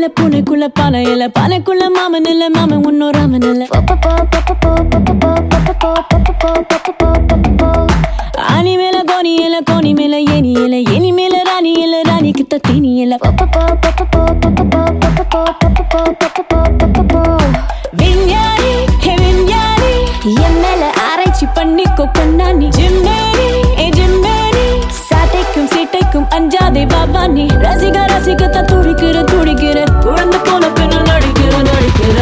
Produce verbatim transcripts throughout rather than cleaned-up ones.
இல்ல பூனைக்குள்ள பானை இல்ல பானைக்குள்ள மாமன் இல்ல மாமன் உன்னோர் ராமன் இல்ல ஆனி மேல கோனி இல்ல கோனி மேல ஏனி இல்ல ஏனி மேல ராணி இல்ல ராணி கிட்ட தீனி இல்ல விஞ்ஞானி ஹே விஞ்ஞானி என் மேல ஆராய்ச்சி பண்ணிக்கோ கண்ணானி ஜிம்மேனி ஏ ஜிம்மேனி சாட்டைக்கும் சீட்டைக்கும் அஞ்சாதே பாபா நீ ரசிக ரசிகத்த துடிக்கிற துடிக்கிற குழந்தை போல பெண்ணு நடிக்கிற நடிக்கிற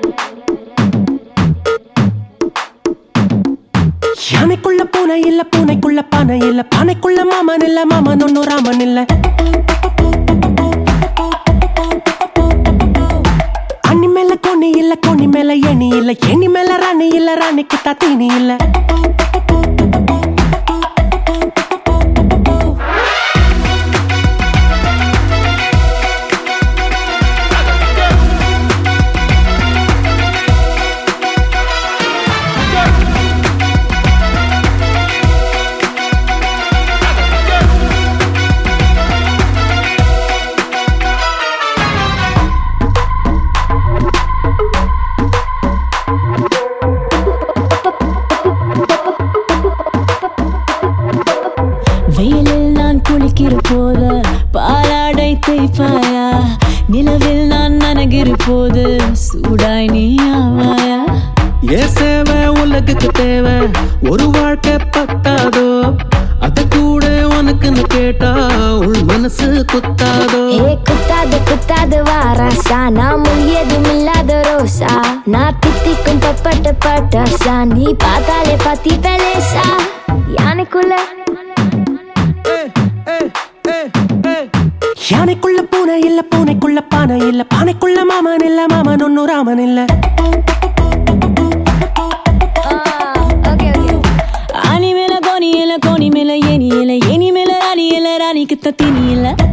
யானைக்குள்ள பூனை இல்ல பூனைக்குள்ள பானை இல்ல பானைக்குள்ள மாமன் இல்ல மாமன் ஒன்னு ராமன் இல்ல அண்ணி மேல கோணி இல்ல கோணி மேல ஏணி இல்ல ஏணி மேல ராணி இல்ல ராணிக்கு தீனி இல்ல வெயிலில் நான் குளிக்கிற போது பாலாடை தேய்ப்பாயா நிலவில் நான் நனகிற போது சூடாய் நீ ஆவாயா ஏ சேவை உலகுக்கு தேவை ஒரு வாழ்க்கை பத்தாதோ அத கூட உனக்குன்னு கேட்டா உள் மனசு குத்தாதோ ஏ குத்தாது குத்தாது வாராசா நான் முயதும் இல்லாத ரோசா நான் தித்திக்கும் பப்பட்ட பட்டாசா நீ பார்த்தாலே பத்தி பெலேசா யானைக்குள்ள யானைக்குள்ள பூனை இல்ல பூனைக்குள்ள பானை இல்ல பானைக்குள்ள மாமன் இல்ல மாமன் ஒன்னு ராமன் இல்ல ஆனி மேல கோனி இல்ல கோனி மேல ஏனி இல்ல ஏனி மேல ராணி இல்ல ராணிக்கு தீனி இல்ல